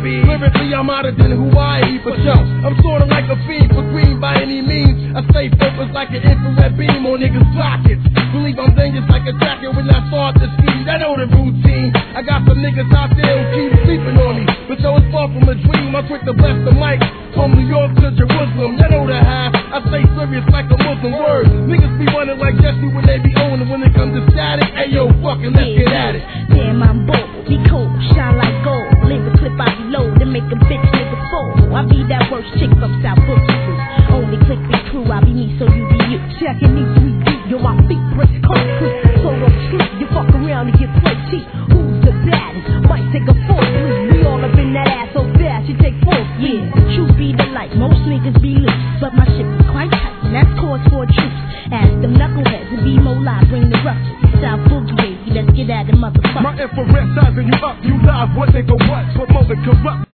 be. Lyrically, I'm hotter than Hawaii for sure. I'm sorta like a fiend for green by any means. I stay focused like an infrared beam on niggas' pockets. Believe I'm dangerous like a jacket when I start to ski. I know the routine. I got some niggas out there who keep sleeping on me, but though it's far from a dream, I quick to bless the mic. From New York to Jerusalem, you know the half. I stay serious like a Muslim word. Niggas be running like Jesse when they be owning. When it comes to static, hey yo, fucking let's get at it. Damn, I'm bold, be cold, shine like gold. Leave a clip I reload and make a bitch nigga fold. I be that worst chick from South Brooklyn. Only click be true, I be me, so you be you. Checking me 3 deep, yo, I feet break concrete. So don't sleep, you fuck around and get play cheap. Who's the baddest? Might take a 4 3. We all up in that ass so fast, you take 4. Yeah, truth be the light, most niggas be loose, but my shit is quite tight, and that's cause for truth. Ask them knuckleheads and be more live, bring the ruckus. South Boogie, baby, let's get at the motherfucker. My infrared sizing you up, you live, what nigga what? Promote the corrupt.